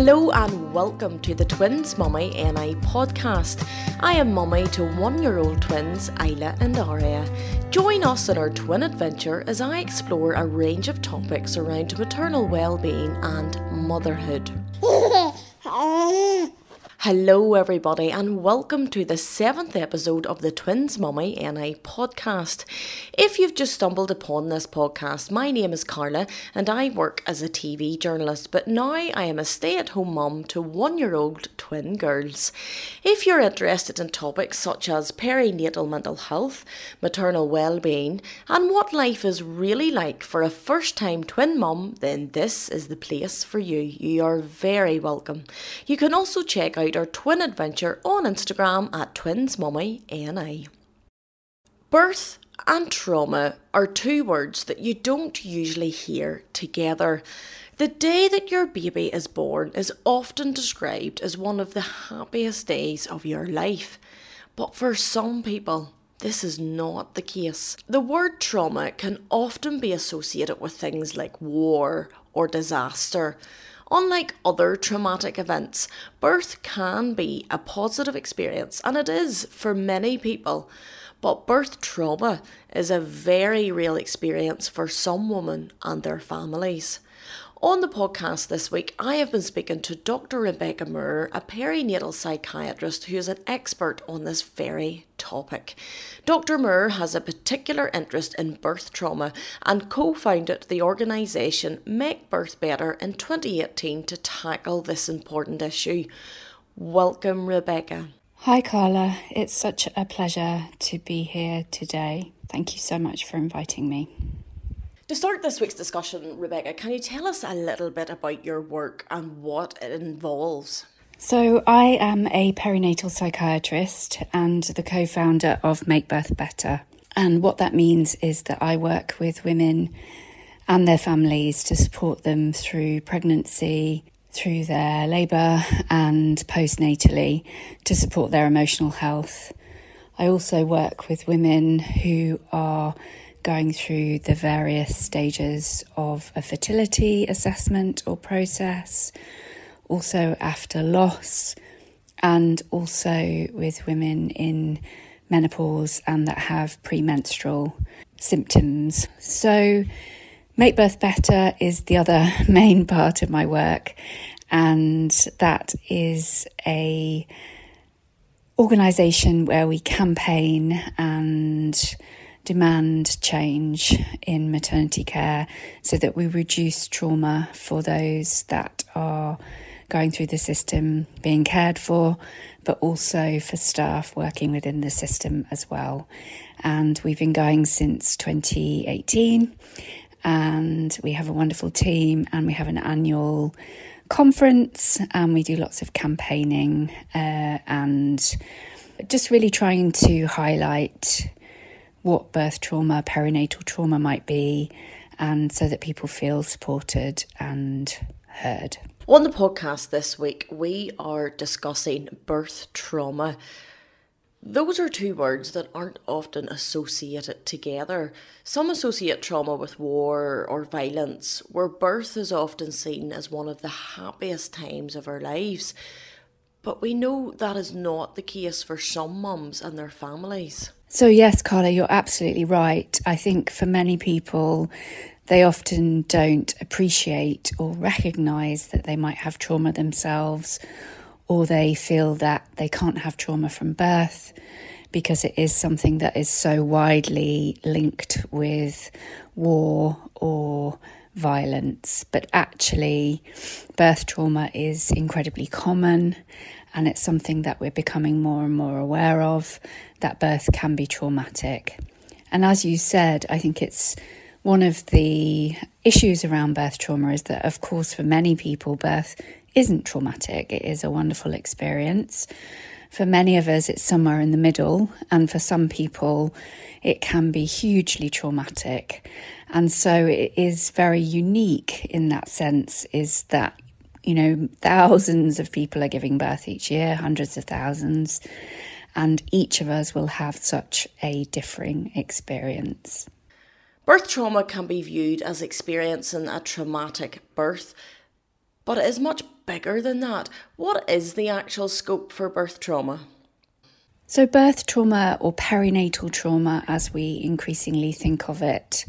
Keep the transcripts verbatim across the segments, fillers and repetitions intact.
Hello and welcome to the Twins Mummy N I podcast. I am mummy to one-year-old twins Isla and Aria. Join us in our twin adventure as I explore a range of topics around maternal well-being and motherhood. Hello everybody and welcome to the seventh episode of the Twins Mummy N I podcast. If you've just stumbled upon this podcast, my name is Carla and I work as a T V journalist, but now I am a stay-at-home mum to one-year-old twin girls. If you're interested in topics such as perinatal mental health, maternal well-being and what life is really like for a first-time twin mum, then this is the place for you. You are very welcome. You can also check out our twin adventure on Instagram at Twins Mummy N I. Birth and trauma are two words that you don't usually hear together. The day that your baby is born is often described as one of the happiest days of your life. But for some people, this is not the case. The word trauma can often be associated with things like war or disaster. Unlike other traumatic events, birth can be a positive experience, and it is for many people. But birth trauma is a very real experience for some women and their families. On the podcast this week, I have been speaking to Doctor Rebecca Moore, a perinatal psychiatrist who is an expert on this very topic. Doctor Moore has a particular interest in birth trauma and co-founded the organisation Make Birth Better in twenty eighteen to tackle this important issue. Welcome, Rebecca. Hi Carla, it's such a pleasure to be here today. Thank you so much for inviting me. To start this week's discussion, Rebecca, can you tell us a little bit about your work and what it involves? So I am a perinatal psychiatrist and the co-founder of Make Birth Better. And what that means is that I work with women and their families to support them through pregnancy, through their labour and postnatally to support their emotional health. I also work with women who are going through the various stages of a fertility assessment or process, also after loss, and also with women in menopause and that have premenstrual symptoms. So Make Birth Better is the other main part of my work, and that is a organisation where we campaign and demand change in maternity care so that we reduce trauma for those that are going through the system being cared for, but also for staff working within the system as well. And we've been going since twenty eighteen, and we have a wonderful team, and we have an annual conference, and we do lots of campaigning uh, and just really trying to highlight what birth trauma, perinatal trauma might be, and so that people feel supported and heard. On the podcast this week, we are discussing birth trauma. Those are two words that aren't often associated together. Some associate trauma with war or violence, where birth is often seen as one of the happiest times of our lives. But we know that is not the case for some mums and their families. So yes, Carla, you're absolutely right. I think for many people, they often don't appreciate or recognise that they might have trauma themselves, or they feel that they can't have trauma from birth because it is something that is so widely linked with war or violence. But actually, birth trauma is incredibly common, and it's something that we're becoming more and more aware of, that birth can be traumatic. And as you said, I think it's one of the issues around birth trauma is that, of course, for many people, birth isn't traumatic. It is a wonderful experience. For many of us, it's somewhere in the middle. And for some people, it can be hugely traumatic. And so it is very unique in that sense, is that, you know, thousands of people are giving birth each year, hundreds of thousands, and each of us will have such a differing experience. Birth trauma can be viewed as experiencing a traumatic birth, But it is much bigger than that. What is the actual scope for birth trauma? So birth trauma, or perinatal trauma as we increasingly think of it,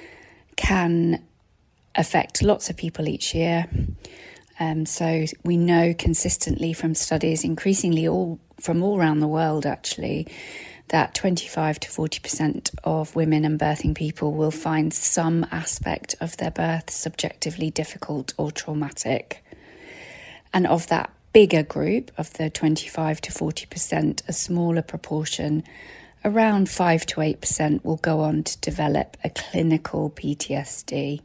can affect lots of people each year. Um, so we know consistently from studies, increasingly all from all around the world actually, that twenty-five to forty percent of women and birthing people will find some aspect of their birth subjectively difficult or traumatic. And of that bigger group, of the twenty-five to forty percent, a smaller proportion, around five to eight percent, will go on to develop a clinical P T S D.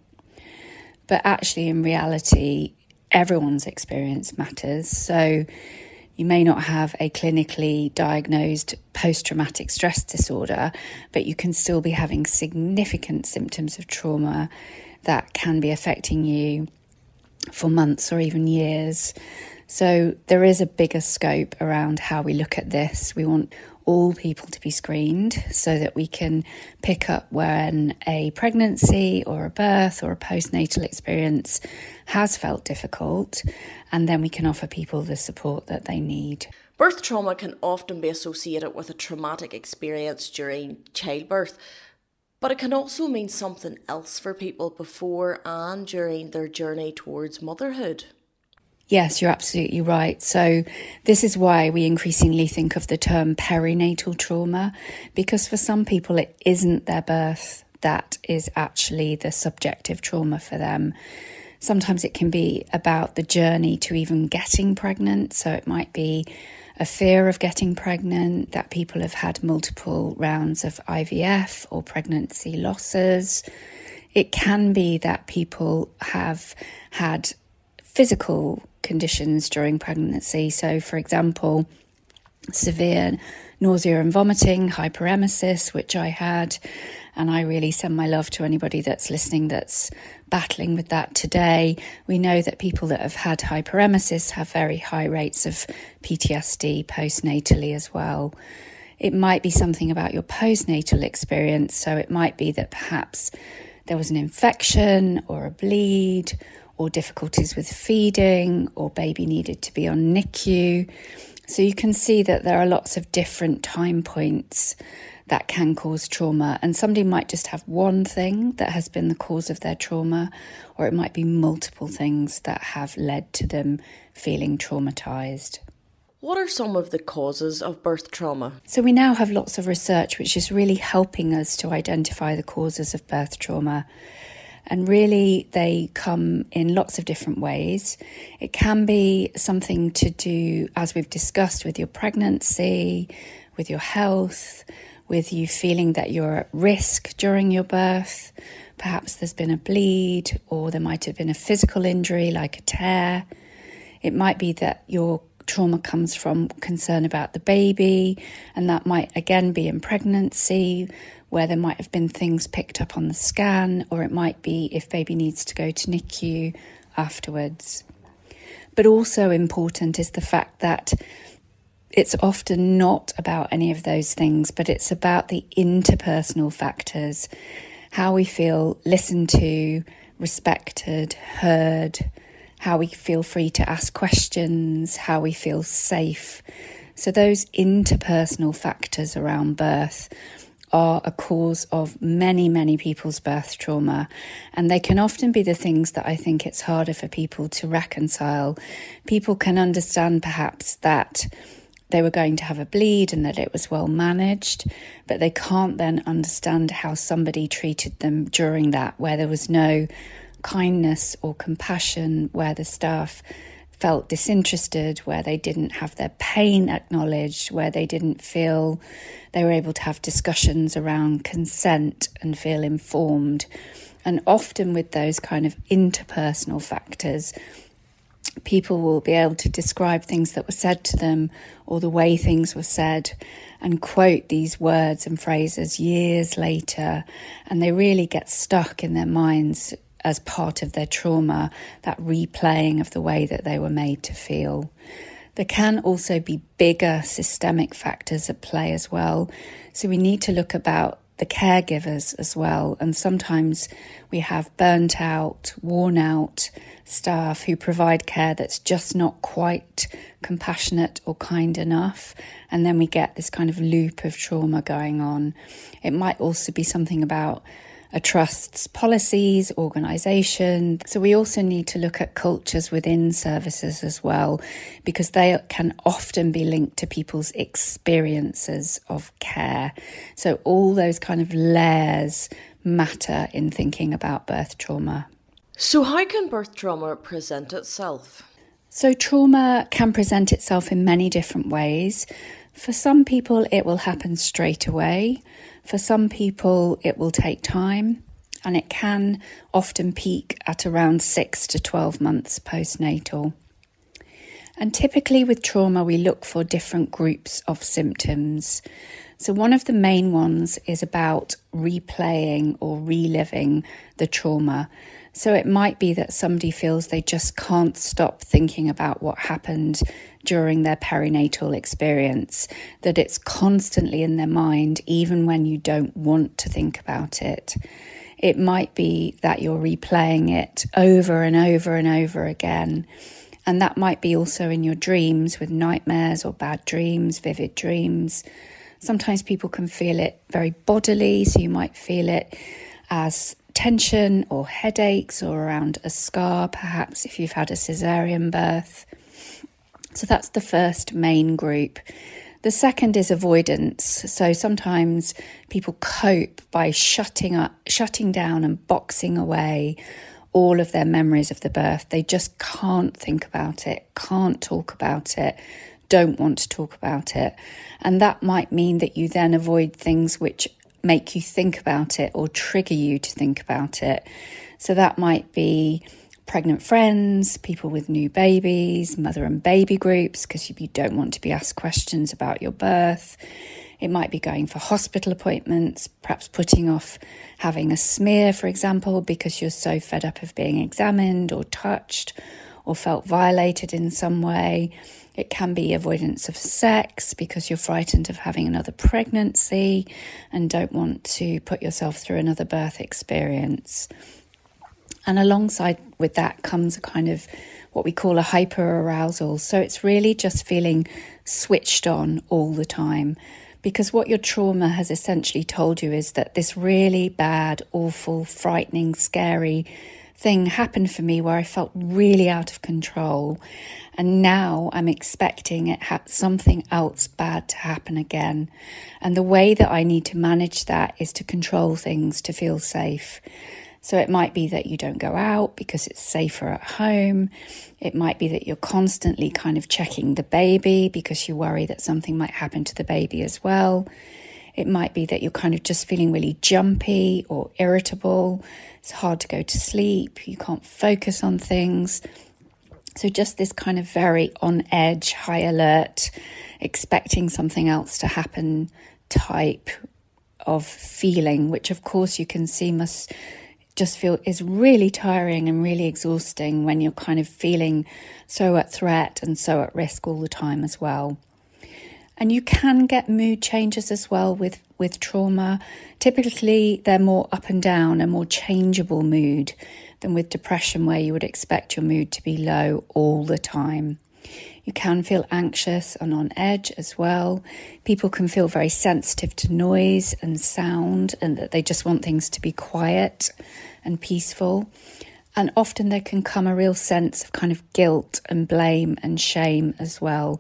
But actually, in reality, everyone's experience matters. So you may not have a clinically diagnosed post-traumatic stress disorder, but you can still be having significant symptoms of trauma that can be affecting you for months or even years. So there is a bigger scope around how we look at this. We want all people to be screened so that we can pick up when a pregnancy or a birth or a postnatal experience has felt difficult, and then we can offer people the support that they need. Birth trauma can often be associated with a traumatic experience during childbirth, but it can also mean something else for people before and during their journey towards motherhood. Yes, you're absolutely right. So this is why we increasingly think of the term perinatal trauma, because for some people it isn't their birth that is actually the subjective trauma for them. Sometimes it can be about the journey to even getting pregnant. So it might be a fear of getting pregnant, that people have had multiple rounds of I V F or pregnancy losses. It can be that people have had physical conditions during pregnancy. So, for example, severe nausea and vomiting, hyperemesis, which I had. And I really send my love to anybody that's listening that's battling with that today. We know that people that have had hyperemesis have very high rates of P T S D postnatally as well. It might be something about your postnatal experience. So it might be that perhaps there was an infection or a bleed or difficulties with feeding, or baby needed to be on N I C U. So you can see that there are lots of different time points that can cause trauma. And somebody might just have one thing that has been the cause of their trauma, or it might be multiple things that have led to them feeling traumatised. What are some of the causes of birth trauma? So we now have lots of research which is really helping us to identify the causes of birth trauma. And really, they come in lots of different ways. It can be something to do, as we've discussed, with your pregnancy, with your health, with you feeling that you're at risk during your birth. Perhaps there's been a bleed, or there might have been a physical injury like a tear. It might be that your trauma comes from concern about the baby, and that might again be in pregnancy, where there might have been things picked up on the scan, or it might be if baby needs to go to N I C U afterwards. But also important is the fact that it's often not about any of those things, but it's about the interpersonal factors, how we feel listened to, respected, heard, how we feel free to ask questions, how we feel safe. So those interpersonal factors around birth are a cause of many, many people's birth trauma. And they can often be the things that I think it's harder for people to reconcile. People can understand perhaps that they were going to have a bleed and that it was well managed, but they can't then understand how somebody treated them during that, where there was no kindness or compassion, where the staff felt disinterested, where they didn't have their pain acknowledged, where they didn't feel they were able to have discussions around consent and feel informed. And often with those kind of interpersonal factors, people will be able to describe things that were said to them or the way things were said and quote these words and phrases years later, and they really get stuck in their minds as part of their trauma, that replaying of the way that they were made to feel. There can also be bigger systemic factors at play as well. So we need to look about the caregivers as well. And sometimes we have burnt out, worn out staff who provide care that's just not quite compassionate or kind enough. And then we get this kind of loop of trauma going on. It might also be something about a trust's policies, organisation. So we also need to look at cultures within services as well, because they can often be linked to people's experiences of care. So all those kind of layers matter in thinking about birth trauma. So how can birth trauma present itself? So trauma can present itself in many different ways. For some people, it will happen straight away. For some people, it will take time, and it can often peak at around six to twelve months postnatal. And typically with trauma, we look for different groups of symptoms. So one of the main ones is about replaying or reliving the trauma. So it might be that somebody feels they just can't stop thinking about what happened during their perinatal experience, that it's constantly in their mind, even when you don't want to think about it. It might be that you're replaying it over and over and over again. And that might be also in your dreams with nightmares or bad dreams, vivid dreams. Sometimes people can feel it very bodily, so you might feel it as tension or headaches or around a scar, perhaps if you've had a cesarean birth. So that's the first main group. The second is avoidance. So sometimes people cope by shutting up, shutting down and boxing away all of their memories of the birth. They just can't think about it, can't talk about it, don't want to talk about it. And that might mean that you then avoid things which make you think about it or trigger you to think about it. So that might be pregnant friends, people with new babies, mother and baby groups, because you don't want to be asked questions about your birth. It might be going for hospital appointments, perhaps putting off having a smear, for example, because you're so fed up of being examined or touched or felt violated in some way. It can be avoidance of sex because you're frightened of having another pregnancy and don't want to put yourself through another birth experience. And alongside with that comes a kind of what we call a hyperarousal. So it's really just feeling switched on all the time, because what your trauma has essentially told you is that this really bad, awful, frightening, scary thing happened for me where I felt really out of control. And now I'm expecting it ha- something else bad to happen again. And the way that I need to manage that is to control things to feel safe. So it might be that you don't go out because it's safer at home. It might be that you're constantly kind of checking the baby because you worry that something might happen to the baby as well. It might be that you're kind of just feeling really jumpy or irritable. It's hard to go to sleep. You can't focus on things. So just this kind of very on edge, high alert, expecting something else to happen type of feeling, which of course you can see must just feel is really tiring and really exhausting when you're kind of feeling so at threat and so at risk all the time as well. And you can get mood changes as well with, with trauma. Typically, they're more up and down, a more changeable mood than with depression, where you would expect your mood to be low all the time. You can feel anxious and on edge as well. People can feel very sensitive to noise and sound, and that they just want things to be quiet and peaceful. And often there can come a real sense of kind of guilt and blame and shame as well.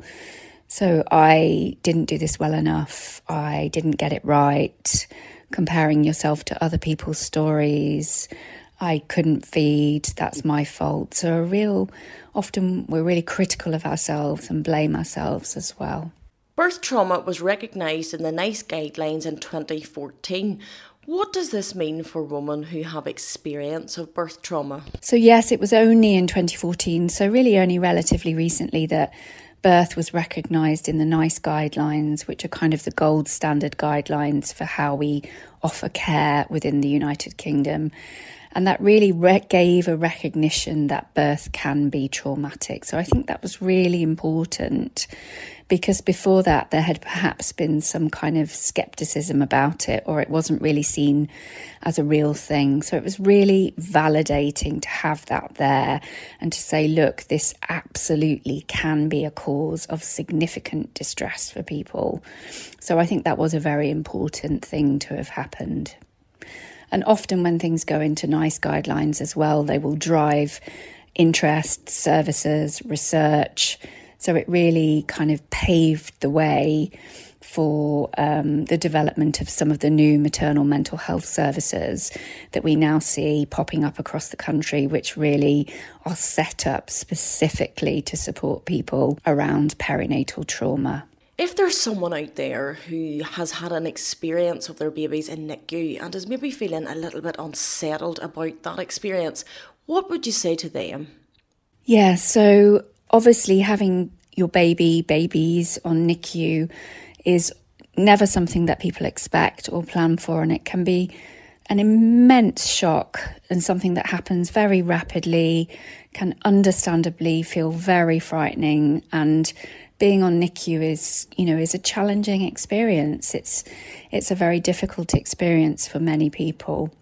So I didn't do this well enough. I didn't get it right. Comparing yourself to other people's stories. I couldn't feed. That's my fault. So a real, often we're really critical of ourselves and blame ourselves as well. Birth trauma was recognised in the NICE guidelines in twenty fourteen. What does this mean for women who have experience of birth trauma? So yes, it was only in twenty fourteen, so really only relatively recently that birth was recognised in the NICE guidelines, which are kind of the gold standard guidelines for how we offer care within the United Kingdom. And that really re- gave a recognition that birth can be traumatic. So I think that was really important, because before that there had perhaps been some kind of skepticism about it, or it wasn't really seen as a real thing. So it was really validating to have that there and to say, look, this absolutely can be a cause of significant distress for people. So I think that was a very important thing to have happened. And often when things go into NICE guidelines as well, they will drive interest, services, research. So it really kind of paved the way for um, the development of some of the new maternal mental health services that we now see popping up across the country, which really are set up specifically to support people around perinatal trauma. If there's someone out there who has had an experience of their babies in N I C U and is maybe feeling a little bit unsettled about that experience, what would you say to them? Yeah, so obviously having your baby, babies on N I C U is never something that people expect or plan for, and it can be an immense shock and something that happens very rapidly, can understandably feel very frightening. And being on N I C U is, you know, is a challenging experience. It's it's a very difficult experience for many people.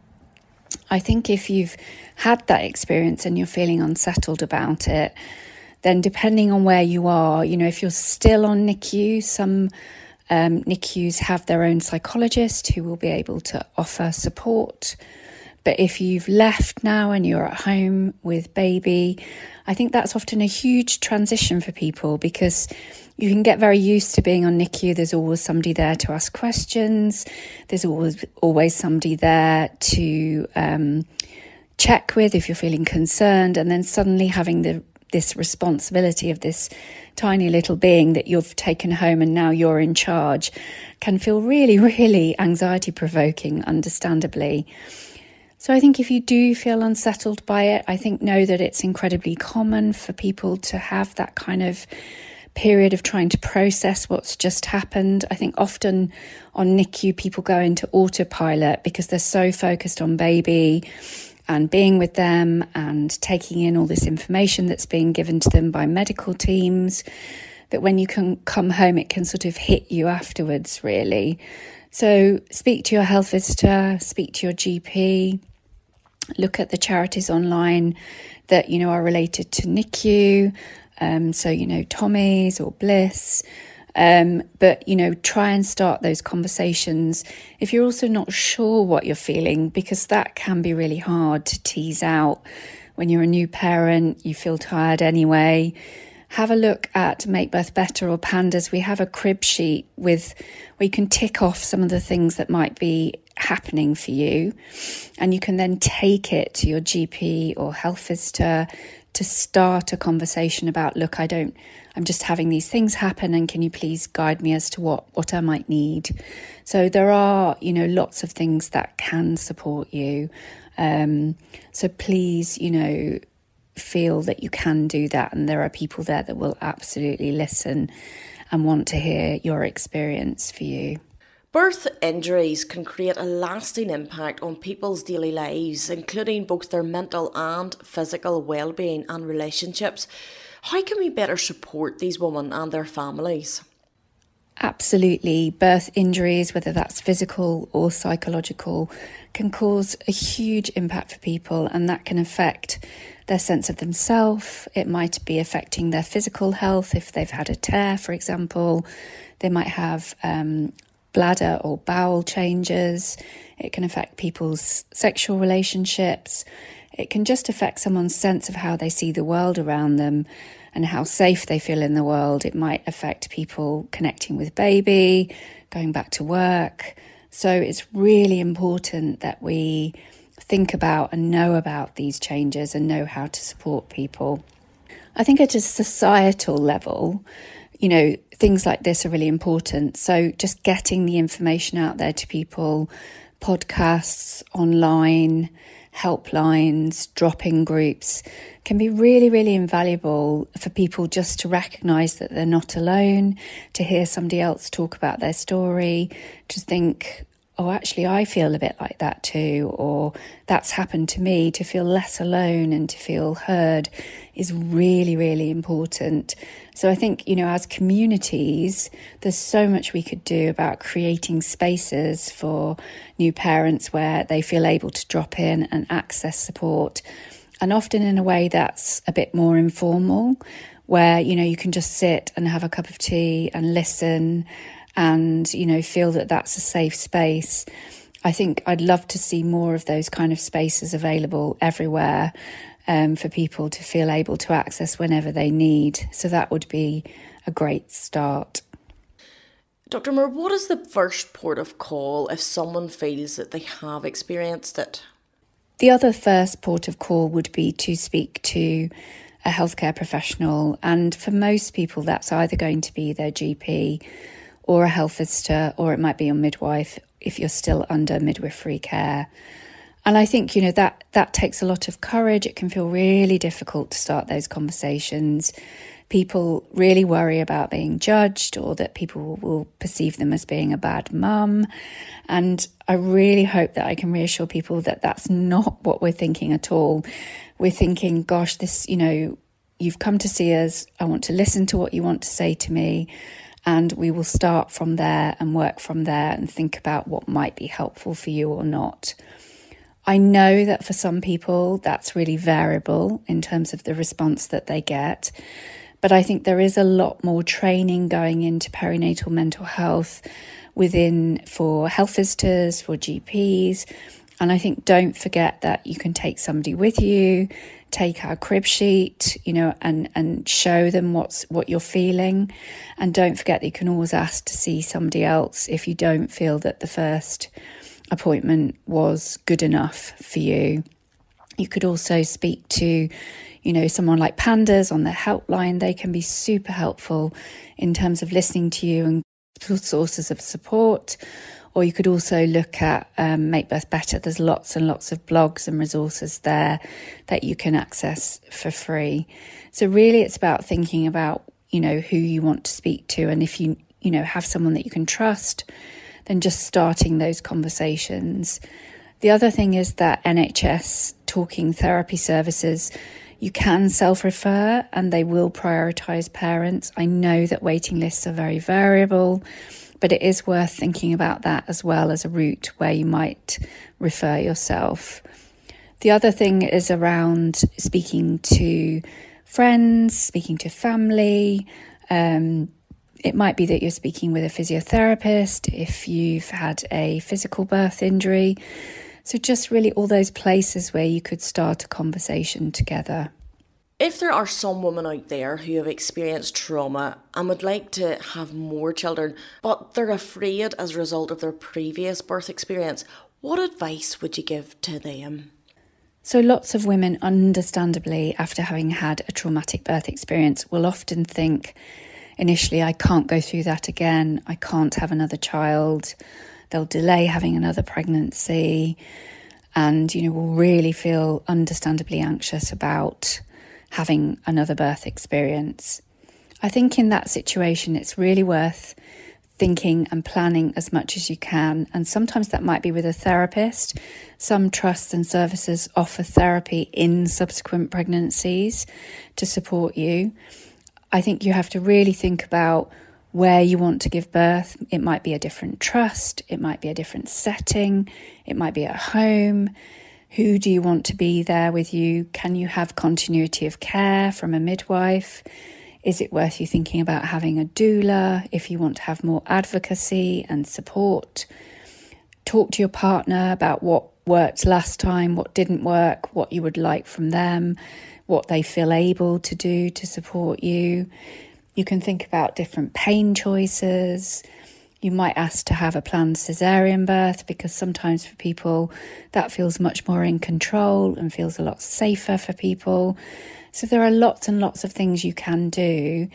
I think if you've had that experience and you're feeling unsettled about it, then depending on where you are, you know, if you're still on N I C U, some um, N I C Us have their own psychologist who will be able to offer support. But if you've left now and you're at home with baby, I think that's often a huge transition for people, because you can get very used to being on N I C U. There's always somebody there to ask questions. There's always always somebody there to um, check with if you're feeling concerned. And then suddenly having the this responsibility of this tiny little being that you've taken home and now you're in charge can feel really, really anxiety provoking, understandably. So I think if you do feel unsettled by it, I think know that it's incredibly common for people to have that kind of period of trying to process what's just happened. I think often on N I C U, people go into autopilot because they're so focused on baby and being with them and taking in all this information that's being given to them by medical teams, that when you can come home, it can sort of hit you afterwards, really. So speak to your health visitor, speak to your G P, look at the charities online that, you know, are related to N I C U. Um, so, you know, Tommy's or Bliss. Um, but, you know, try and start those conversations if you're also not sure what you're feeling, because that can be really hard to tease out when you're a new parent. You feel tired anyway. Have a look at Make Birth Better or Pandas. We have a crib sheet with where you can tick off some of the things that might be happening for you, and you can then take it to your G P or health visitor to start a conversation about, look, I don't, I'm just having these things happen, and can you please guide me as to what, what I might need? So there are, you know, lots of things that can support you. Um, so please, you know, feel that you can do that, and there are people there that will absolutely listen and want to hear your experience for you. Birth injuries can create a lasting impact on people's daily lives, including both their mental and physical well-being and relationships. How can we better support these women and their families? Absolutely. Birth injuries, whether that's physical or psychological, can cause a huge impact for people, and that can affect their sense of themselves. It might be affecting their physical health if they've had a tear, for example. They might have um, bladder or bowel changes. It can affect people's sexual relationships. It can just affect someone's sense of how they see the world around them and how safe they feel in the world. It might affect people connecting with baby, going back to work. So it's really important that we think about and know about these changes and know how to support people. I think at a societal level, you know, things like this are really important. So just getting the information out there to people, podcasts, online, helplines, drop-in groups can be really, really invaluable for people just to recognise that they're not alone, to hear somebody else talk about their story, to think, oh, actually, I feel a bit like that too, or that's happened to me, to feel less alone and to feel heard is really, really important. So I think, you know, as communities, there's so much we could do about creating spaces for new parents where they feel able to drop in and access support, and often in a way that's a bit more informal, where, you know, you can just sit and have a cup of tea and listen and, you know, feel that that's a safe space. I think I'd love to see more of those kind of spaces available everywhere, um, for people to feel able to access whenever they need. So that would be a great start. Doctor Moore, what is the first port of call if someone feels that they have experienced it? The other first port of call would be to speak to a healthcare professional. And for most people, that's either going to be their G P or a health visitor, or it might be your midwife if you're still under midwifery care. And I think, you know, that that takes a lot of courage. It can feel really difficult to start those conversations. People really worry about being judged, or that people will perceive them as being a bad mum. And I really hope that I can reassure people that that's not what we're thinking at all. We're thinking, gosh, this, you know, you've come to see us. I want to listen to what you want to say to me. And we will start from there and work from there and think about what might be helpful for you or not. I know that for some people that's really variable in terms of the response that they get. But I think there is a lot more training going into perinatal mental health within for health visitors, for G Ps. And I think don't forget that you can take somebody with you, take our crib sheet, you know, and, and show them what's what you're feeling. And don't forget that you can always ask to see somebody else if you don't feel that the first appointment was good enough for you. You could also speak to, you know, someone like Pandas on their helpline. They can be super helpful in terms of listening to you and sources of support. Or you could also look at um, Make Birth Better. There's lots and lots of blogs and resources there that you can access for free. So really it's about thinking about, you know, who you want to speak to. And if you, you know, have someone that you can trust, then just starting those conversations. The other thing is that N H S talking therapy services, you can self-refer and they will prioritise parents. I know that waiting lists are very variable, but it is worth thinking about that as well as a route where you might refer yourself. The other thing is around speaking to friends, speaking to family. Um, it might be that you're speaking with a physiotherapist if you've had a physical birth injury. So just really all those places where you could start a conversation together. If there are some women out there who have experienced trauma and would like to have more children, but they're afraid as a result of their previous birth experience, what advice would you give to them? So lots of women, understandably, after having had a traumatic birth experience, will often think, initially, I can't go through that again. I can't have another child. They'll delay having another pregnancy and, you know, will really feel understandably anxious about having another birth experience. I think in that situation, it's really worth thinking and planning as much as you can. And sometimes that might be with a therapist. Some trusts and services offer therapy in subsequent pregnancies to support you. I think you have to really think about where you want to give birth. It might be a different trust. It might be a different setting. It might be at home. Who do you want to be there with you? Can you have continuity of care from a midwife? Is it worth you thinking about having a doula if you want to have more advocacy and support? Talk to your partner about what worked last time, what didn't work, what you would like from them, what they feel able to do to support you. You can think about different pain choices. You might ask to have a planned caesarean birth because sometimes for people that feels much more in control and feels a lot safer for people. So there are lots and lots of things you can do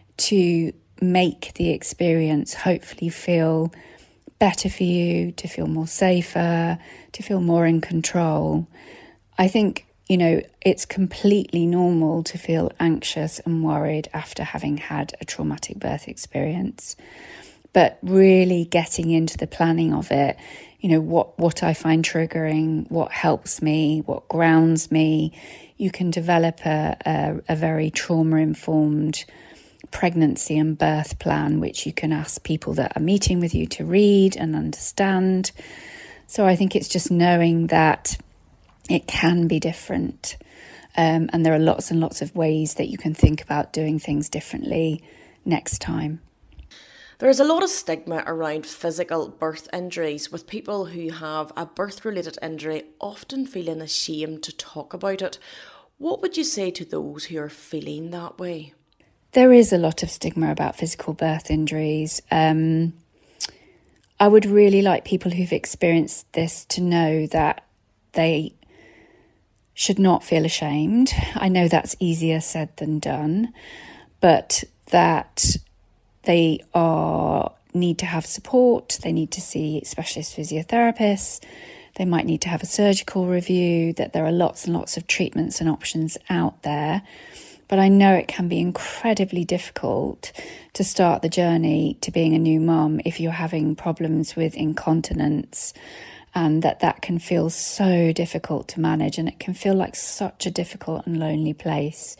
to make the experience hopefully feel better for you, to feel more safer, to feel more in control. I think, you know, it's completely normal to feel anxious and worried after having had a traumatic birth experience. But really getting into the planning of it, you know, what, what I find triggering, what helps me, what grounds me. You can develop a, a, a very trauma-informed pregnancy and birth plan, which you can ask people that are meeting with you to read and understand. So I think it's just knowing that it can be different. Um, and there are lots and lots of ways that you can think about doing things differently next time. There is a lot of stigma around physical birth injuries, with people who have a birth-related injury often feeling ashamed to talk about it. What would you say to those who are feeling that way? There is a lot of stigma about physical birth injuries. Um, I would really like people who've experienced this to know that they should not feel ashamed. I know that's easier said than done, but that they are need to have support. They need to see specialist physiotherapists. They might need to have a surgical review, that there are lots and lots of treatments and options out there. But I know it can be incredibly difficult to start the journey to being a new mum if you're having problems with incontinence, and that that can feel so difficult to manage, and it can feel like such a difficult and lonely place.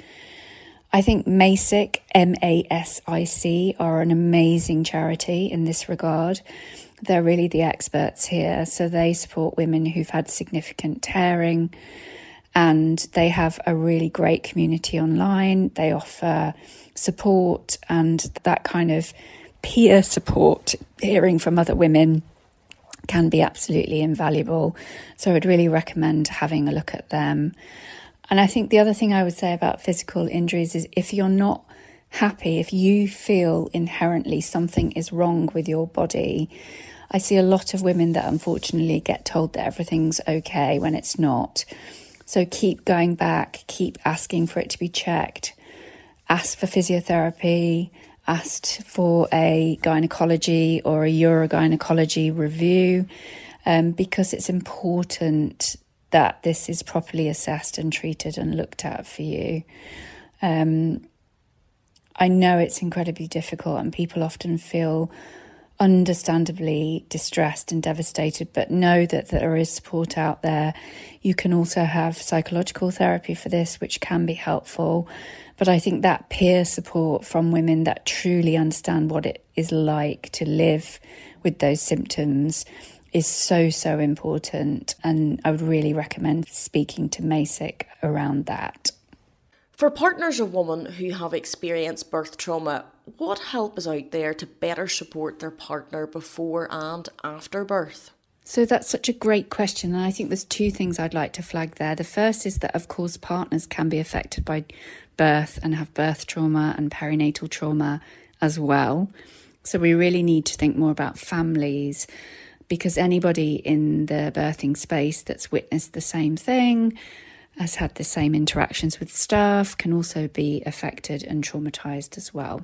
I think MASIC, M A S I C, are an amazing charity in this regard. They're really the experts here. So they support women who've had significant tearing, and they have a really great community online. They offer support and that kind of peer support, hearing from other women, can be absolutely invaluable. So I'd really recommend having a look at them. And I think the other thing I would say about physical injuries is if you're not happy, if you feel inherently something is wrong with your body, I see a lot of women that unfortunately get told that everything's okay when it's not. So keep going back, keep asking for it to be checked, ask for physiotherapy, asked for a gynecology or a urogynecology review, um, because it's important that this is properly assessed and treated and looked at for you. Um, I know it's incredibly difficult, and people often feel understandably distressed and devastated, but know that there is support out there. You can also have psychological therapy for this, which can be helpful. But I think that peer support from women that truly understand what it is like to live with those symptoms is so, so important. And I would really recommend speaking to MASIC around that. For partners of women who have experienced birth trauma, what help is out there to better support their partner before and after birth? So that's such a great question. And I think there's two things I'd like to flag there. The first is that, of course, partners can be affected by birth and have birth trauma and perinatal trauma as well. So we really need to think more about families, because anybody in the birthing space that's witnessed the same thing, has had the same interactions with staff, can also be affected and traumatised as well.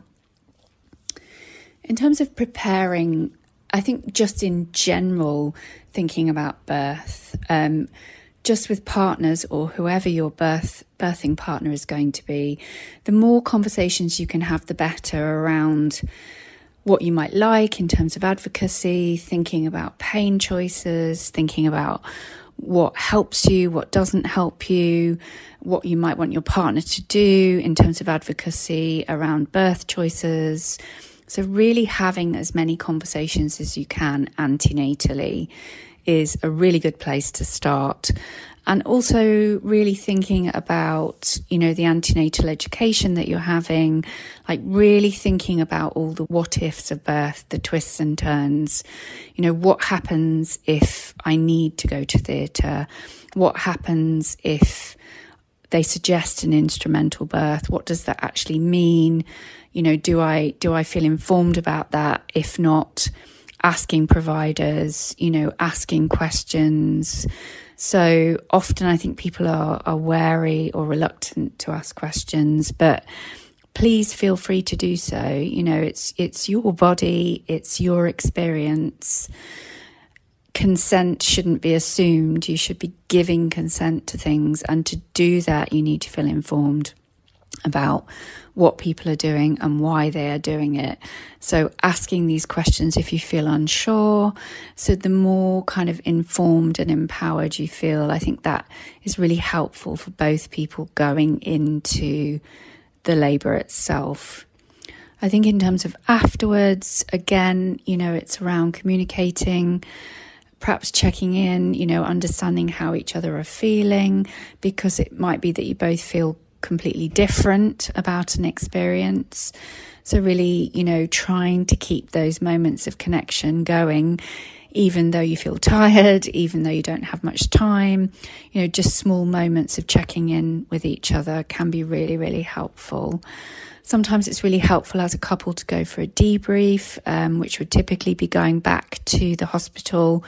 In terms of preparing, I think just in general, thinking about birth, um, just with partners or whoever your birth birthing partner is going to be, the more conversations you can have, the better, around what you might like in terms of advocacy, thinking about pain choices, thinking about what helps you, what doesn't help you, what you might want your partner to do in terms of advocacy around birth choices. So really having as many conversations as you can antenatally is a really good place to start. And also really thinking about, you know, the antenatal education that you're having, like really thinking about all the what ifs of birth, the twists and turns. You know, what happens if I need to go to theatre? What happens if they suggest an instrumental birth? What does that actually mean? You know, do I do I feel informed about that? If not, asking providers, you know, asking questions. So often I think people are, are wary or reluctant to ask questions, but please feel free to do so. You know, it's it's your body, it's your experience. Consent shouldn't be assumed. You should be giving consent to things, and to do that, you need to feel informed. about what people are doing and why they are doing it. So asking these questions if you feel unsure. So the more kind of informed and empowered you feel, I think that is really helpful for both people going into the labour itself. I think in terms of afterwards, again, you know, it's around communicating, perhaps checking in, you know, understanding how each other are feeling, because it might be that you both feel completely different about an experience. So really, you know, trying to keep those moments of connection going, even though you feel tired, even though you don't have much time, you know, just small moments of checking in with each other can be really, really helpful. Sometimes it's really helpful as a couple to go for a debrief, um, which would typically be going back to the hospital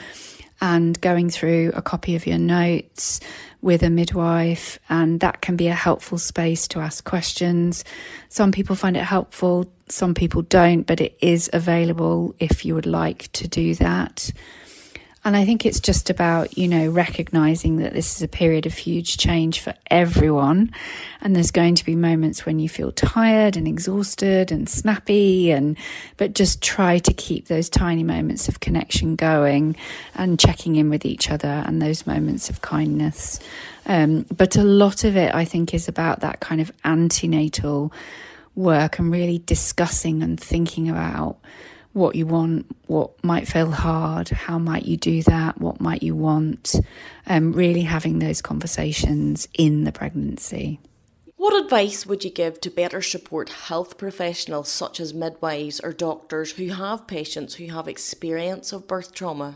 and going through a copy of your notes with a midwife, and that can be a helpful space to ask questions. Some people find it helpful, some people don't, but it is available if you would like to do that. And I think it's just about, you know, recognising that this is a period of huge change for everyone. And there's going to be moments when you feel tired and exhausted and snappy, and but just try to keep those tiny moments of connection going and checking in with each other and those moments of kindness. Um, but a lot of it, I think, is about that kind of antenatal work and really discussing and thinking about what you want, what might feel hard, how might you do that, what might you want, um, really having those conversations in the pregnancy. What advice would you give to better support health professionals such as midwives or doctors who have patients who have experience of birth trauma?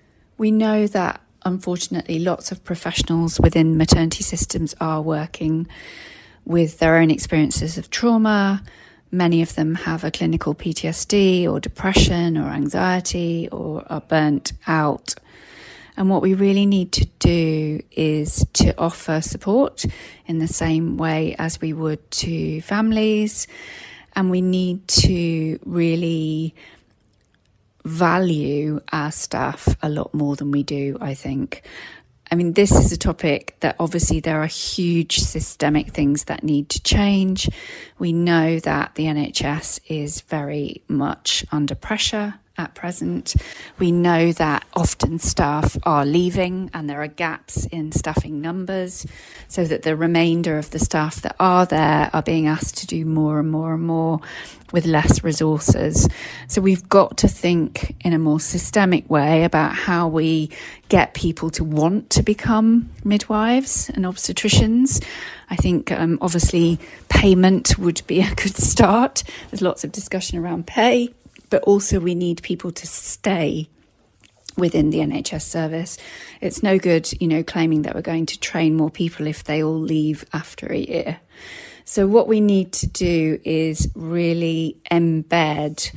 We know that, unfortunately, lots of professionals within maternity systems are working with their own experiences of trauma. Many of them have a clinical P T S D or depression or anxiety or are burnt out. And what we really need to do is to offer support in the same way as we would to families. And we need to really value our staff a lot more than we do, I think. I mean, this is a topic that obviously there are huge systemic things that need to change. We know that the N H S is very much under pressure at present. We know that often staff are leaving and there are gaps in staffing numbers, so that the remainder of the staff that are there are being asked to do more and more and more with less resources. So we've got to think in a more systemic way about how we get people to want to become midwives and obstetricians. I think um, obviously payment would be a good start. There's lots of discussion around pay, but also we need people to stay within the N H S service. It's no good, you know, claiming that we're going to train more people if they all leave after a year. So what we need to do is really embed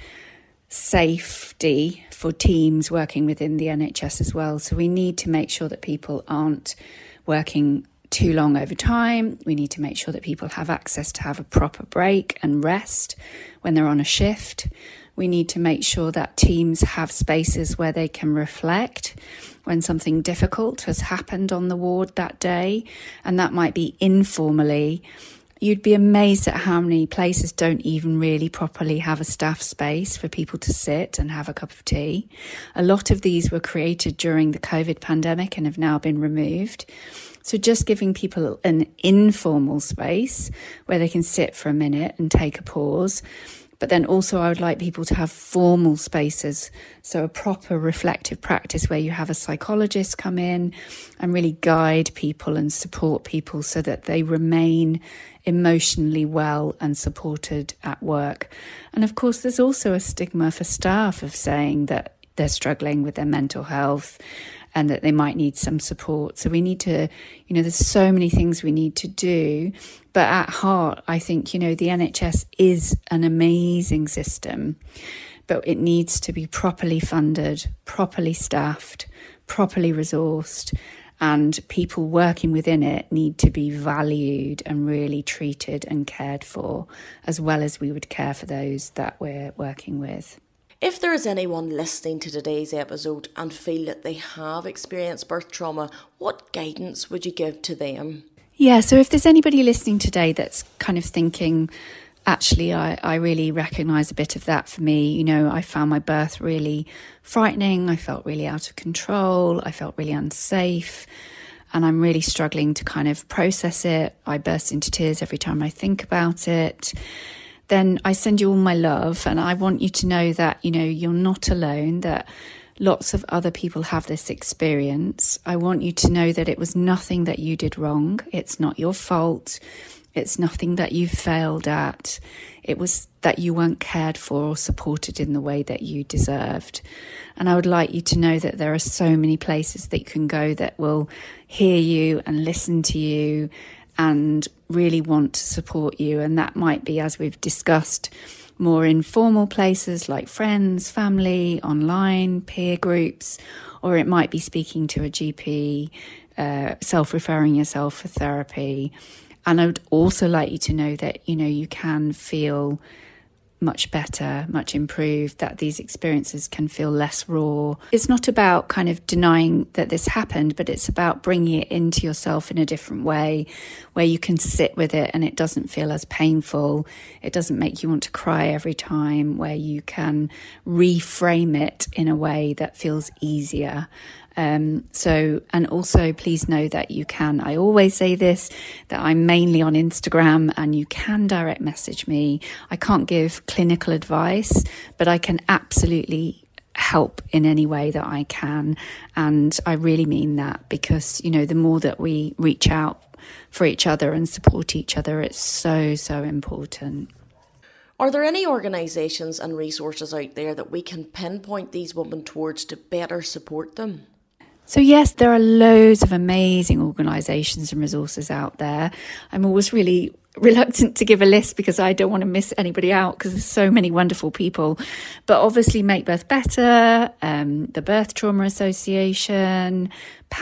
safety for teams working within the N H S as well. So we need to make sure that people aren't working too long over time. We need to make sure that people have access to have a proper break and rest when they're on a shift. We need to make sure that teams have spaces where they can reflect when something difficult has happened on the ward that day, and that might be informally. You'd be amazed at how many places don't even really properly have a staff space for people to sit and have a cup of tea. A lot of these were created during the COVID pandemic and have now been removed. So just giving people an informal space where they can sit for a minute and take a pause. But then also I would like people to have formal spaces, so a proper reflective practice where you have a psychologist come in and really guide people and support people so that they remain emotionally well and supported at work. And of course, there's also a stigma for staff of saying that they're struggling with their mental health and that they might need some support. So we need to, you know, there's so many things we need to do. But at heart, I think, you know, the N H S is an amazing system, but it needs to be properly funded, properly staffed, properly resourced, and people working within it need to be valued and really treated and cared for, as well as we would care for those that we're working with. If there is anyone listening to today's episode and feel that they have experienced birth trauma, what guidance would you give to them? Yeah, so if there's anybody listening today that's kind of thinking, actually, I, I really recognise a bit of that for me. You know, I found my birth really frightening. I felt really out of control. I felt really unsafe. And I'm really struggling to kind of process it. I burst into tears every time I think about it. Then I send you all my love. And I want you to know that, you know, you're not alone, that lots of other people have this experience. I want you to know that it was nothing that you did wrong. It's not your fault. It's nothing that you failed at. It was that you weren't cared for or supported in the way that you deserved. And I would like you to know that there are so many places that you can go that will hear you and listen to you and really want to support you. And that might be, as we've discussed, more informal places like friends, family, online, peer groups, or it might be speaking to a G P, uh, self-referring yourself for therapy. And I would also like you to know that, you know, you can feel much better, much improved, that these experiences can feel less raw. It's not about kind of denying that this happened, but it's about bringing it into yourself in a different way where you can sit with it and it doesn't feel as painful. It doesn't make you want to cry every time, where you can reframe it in a way that feels easier. Um, so, and also please know that you can, I always say this, that I'm mainly on Instagram and you can direct message me. I can't give clinical advice, but I can absolutely help in any way that I can. And I really mean that, because, you know, the more that we reach out for each other and support each other, it's so, so important. Are there any organisations and resources out there that we can pinpoint these women towards to better support them? So yes, there are loads of amazing organisations and resources out there. I'm always really reluctant to give a list because I don't want to miss anybody out, because there's so many wonderful people. But obviously Make Birth Better, um, the Birth Trauma Association,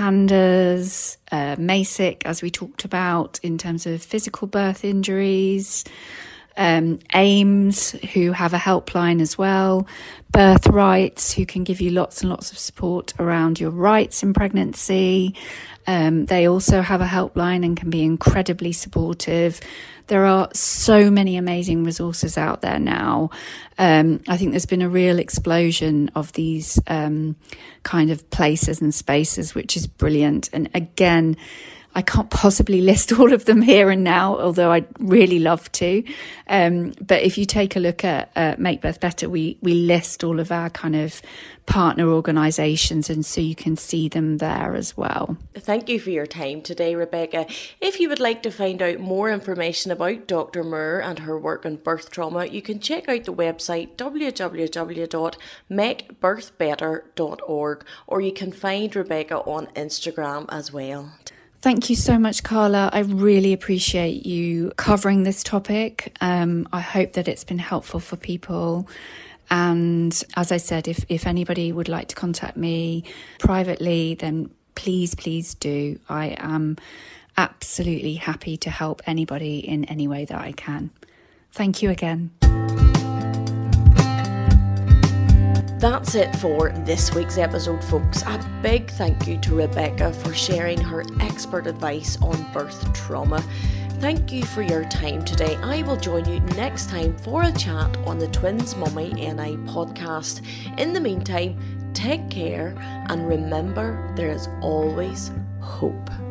PANDAS, uh, MASIC, as we talked about, in terms of physical birth injuries, Um, AIMS, who have a helpline as well, Birthrights, who can give you lots and lots of support around your rights in pregnancy. Um, they also have a helpline and can be incredibly supportive. There are so many amazing resources out there now. Um, I think there's been a real explosion of these um, kind of places and spaces, which is brilliant. And again, I can't possibly list all of them here and now, although I'd really love to. Um, but if you take a look at uh, Make Birth Better, we, we list all of our kind of partner organisations, and so you can see them there as well. Thank you for your time today, Rebecca. If you would like to find out more information about Doctor Moore and her work on birth trauma, you can check out the website w w w dot make birth better dot org, or you can find Rebecca on Instagram as well. Thank you so much, Carla. I really appreciate you covering this topic. Um, I hope that it's been helpful for people. And as I said, if, if anybody would like to contact me privately, then please, please do. I am absolutely happy to help anybody in any way that I can. Thank you again. That's it for this week's episode, folks. A big thank you to Rebecca for sharing her expert advice on birth trauma. Thank you for your time today. I will join you next time for a chat on the Twins Mummy N I podcast. In the meantime, take care and remember, there is always hope.